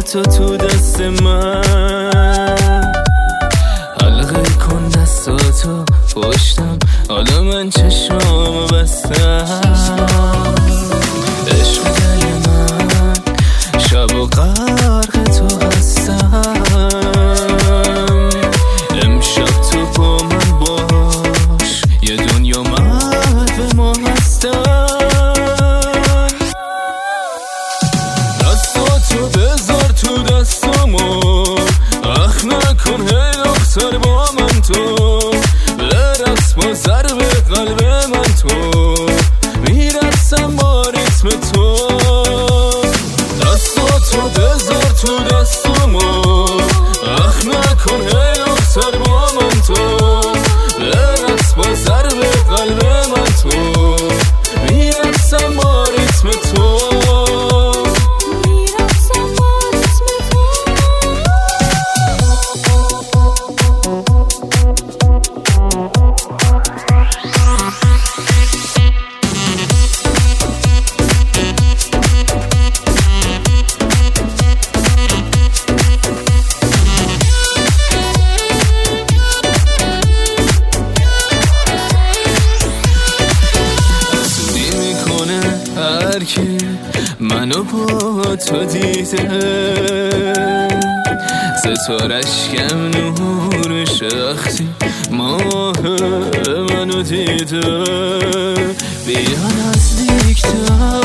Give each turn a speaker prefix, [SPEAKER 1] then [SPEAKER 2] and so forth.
[SPEAKER 1] تو تو دست من، حلقه کن دستاتو پشتم، حالا من چشمامو بستم. عشق دل من شب و غرق تو هستم، امشب تو با من باش، یه دنیا مرد به ما هستن. دستاتو بذار تو دستامو، اخ نکن هی دختر با من تو، برقص با ضرب قلب من تو، میرسم با ریتم تو. دستاتو بذار تو دستامو، اخ نکن هی دختر با من تو، برقص با ضرب قلب من تو، میرسم با ریتم تو. هرکی منو با تو دیده، ستارش کم نور شخصی ماه منو دیده، بیا نزدیک تر